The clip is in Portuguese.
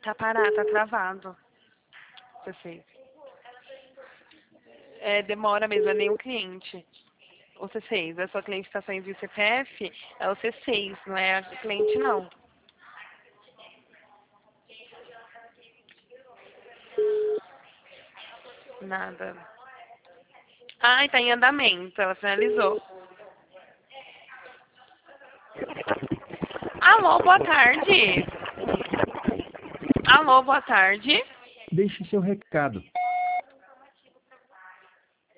Tá parado, tá travado. C6. Demora mesmo, é nem o cliente. O C6, a sua cliente está saindo de CPF, é o C6, não é a cliente não. Nada. Ai, tá em andamento, ela finalizou. Alô, boa tarde. Alô, boa tarde. Deixe seu recado.